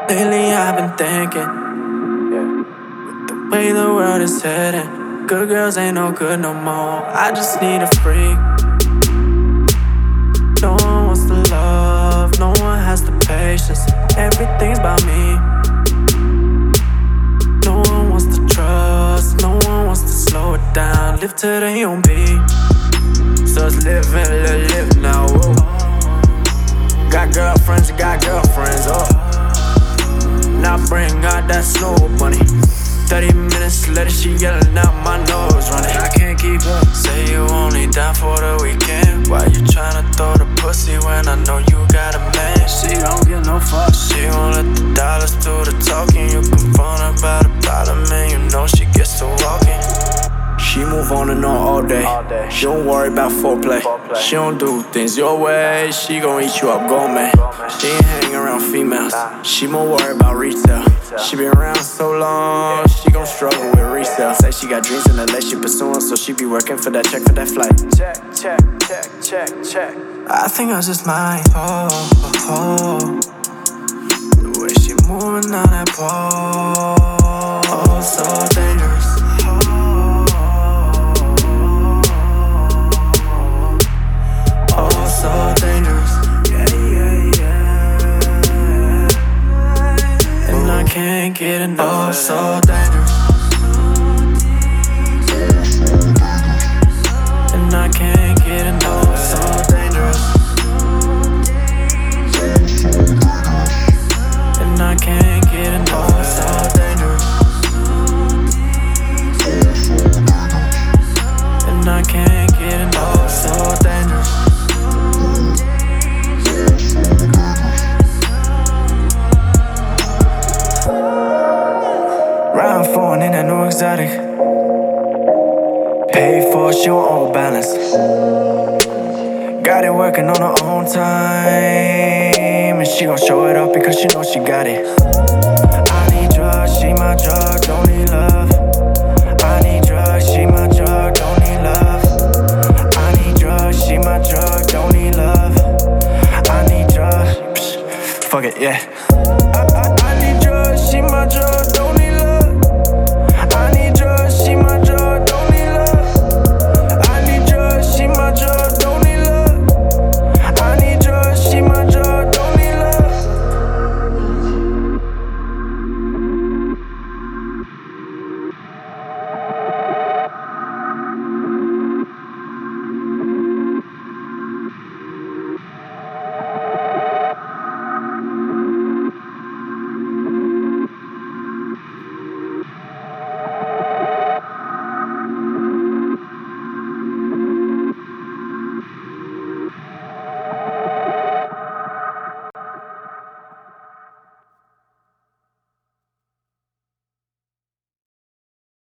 Lately I've been thinking, the way the world is heading, good girls ain't no good no more. I just need a freak. No one wants to love, no one has the patience. Everything's about me. No one wants to trust, no one wants to slow it down. Live to their own beat. So it's live now. Whoa. Got girlfriends, oh. Now bring out that snow bunny. 30 minutes later, she yelling out my nose running. I can't keep up. Say you only down for the weekend. Why you tryna throw the pussy when I know you got a man? She don't get no fuck. She won't let the dollars do the talking. You confront her about a problem and you know she gets to walking. She move on and on all day. She don't worry about foreplay. She don't do things your way. She gon' eat you up gourmet. She ain't hang around females. She more worried about retail. She been around so long, she gon' struggle with resale. Say she got dreams in LA, she pursuing, so she be working for that check for that flight. Check. I think I just might. The way she moving on that pole, oh, so dangerous. Oh, so dangerous. And I can't get enough. Oh, so dangerous. And I can't get enough. So dangerous. And I can't get enough. So dangerous. And I can't get enough. So dangerous. Round 4 in that new exotic. Paid for, she on old balance. Got it working on her own time, and she gon' show it off because she know she got it. I need drugs, she my drug, don't need love. I need drugs, she my drug, don't need love. I need drugs, she my drug, don't need love. I need drugs, fuck it, yeah. I need drugs, she my drug.